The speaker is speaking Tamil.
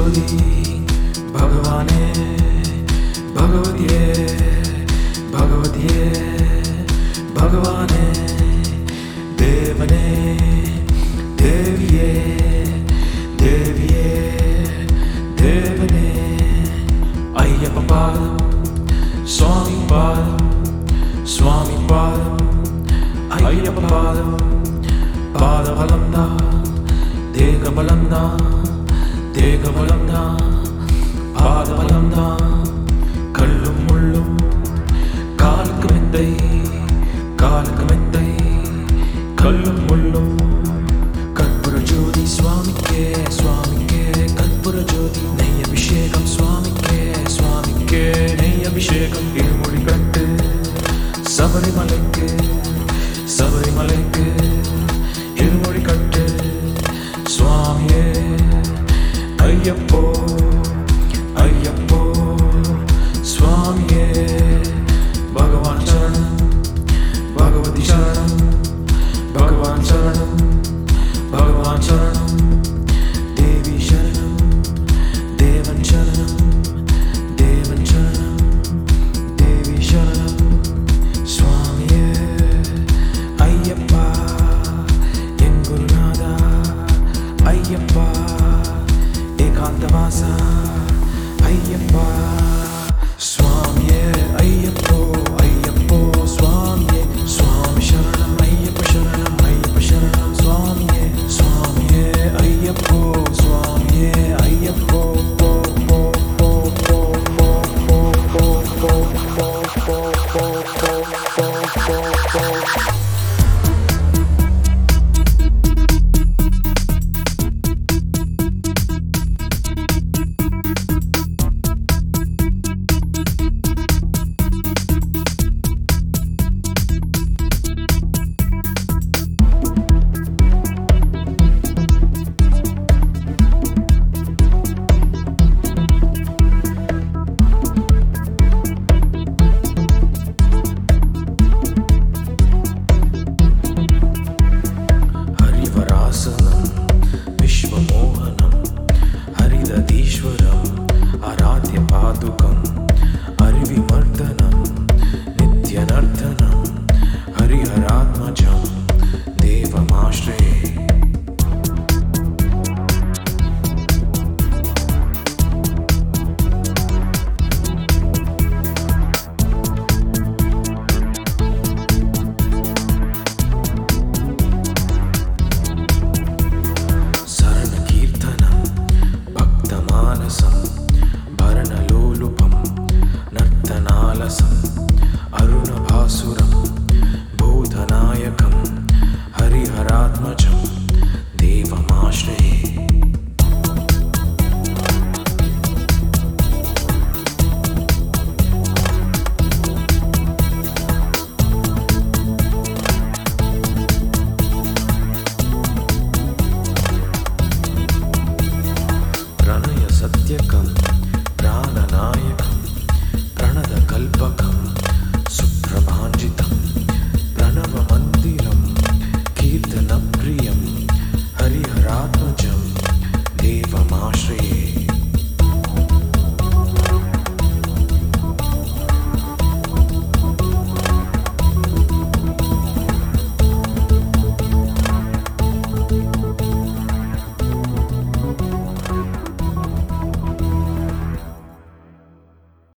ஜோதி பகவானே பகவதியே பகவதியே பகவானே தேவனே தேவியே தேவியே தேவனே ஐயப்ப பாதம் சுவாமி பாதம் சுவாமி பாதம் ஐயப்ப பாதம் பாதபலம்தா தேகபலம்தா தேகபலம்தா பாதபலம்தா கல்லும் முள்ளும் காலுக்கு மெத்தை காலுக்கு மெத்தை கல்லும் முள்ளும் கற்பூர ஜோதி சுவாமிக்கே சுவாமிக்கே கற்பூர ஜோதி நெய் அபிஷேகம் சுவாமிக்கே சுவாமிக்கே நெய் அபிஷேகம் இருமொழி கட்டு சபரிமலைக்கு சபரிமலைக்கு இருமொழி கட்டு சுவாமியே ஐயப்போ ஐயப்போ சுவாமியே பகவான் சரணம் பகவதி சரணம் பகவான் சரணம் பகவான் சரணம் தேவி சரணம் தேவன் சரணம் தேவன் சரணம் தேவி சரணம் சுவாமியே ஐயப்பா என் குருநாதா ஐயப்பா ஏகாந்தவாசா ஐயப்பா சுவாமியே ஐயப்போ ஐயப்போ